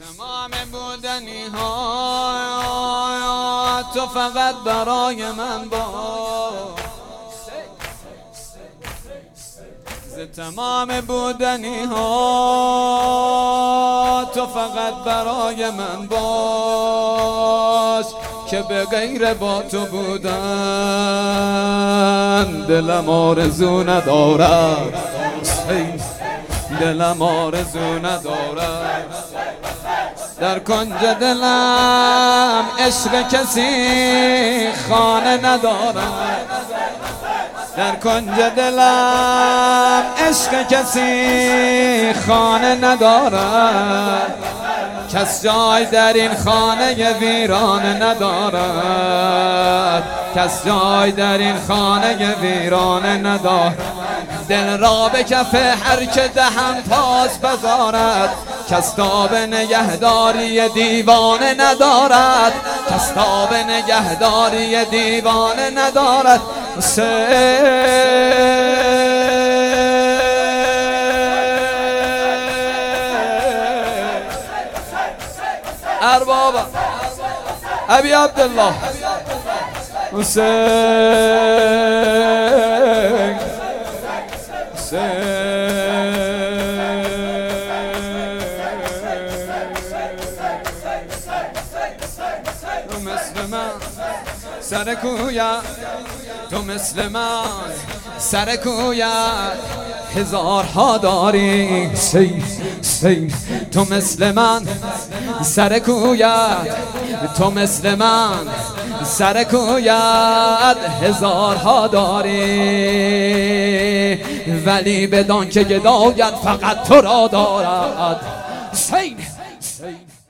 تمام بودنی ها تو فقط برای من با تمام بودنی ها تو فقط برای من باش که به غیر با تو بودن دلم آرزو ندارد، دلم آرزو ندارد. در کنج دلم عشق کسی خانه ندارد، در کنج دلم عشق کسی خانه ندارد. کس جای در این خانه ویرانه ندارد، کس جای در این خانه ویرانه ندارد. دل را به کف هر که دهن پاس بذارد، کس تا به نگهداری دیوانه ندارد، کس تا به نگهداری دیوانه ندارد. اربابا ابی عبدالله حسین تو مثل من سر کویت، تو مثل من سر کویت هزارها داری. تو مثل من سر کویت، تو مثل من سر کویت هزارها داری، ولی بدان که گدایت فقط تو را دارد.